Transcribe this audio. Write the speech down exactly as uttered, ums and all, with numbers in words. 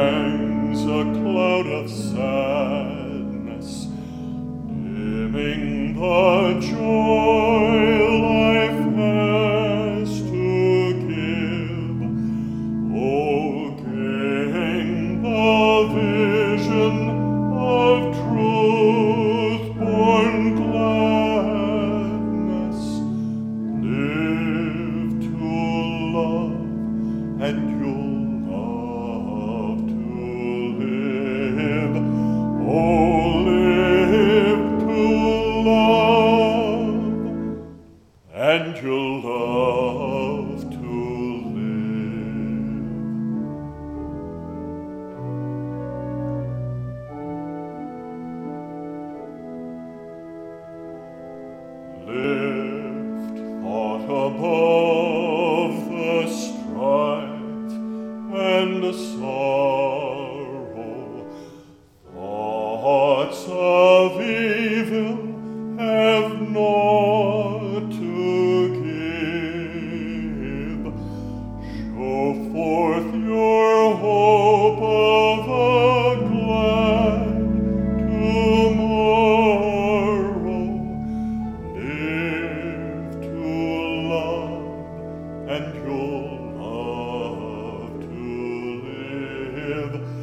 hangs a cloud of sadness, dimming the joy life has to give. Oh, gain the vision of truth-born gladness, live to love, and you'll love to live. Oh, live to love, and you'll love to live. Lift thought above the strife and the sorrow. Thoughts of evil have naught to give. Show forth your hope of a glad tomorrow. Live to love, and you'll love to live.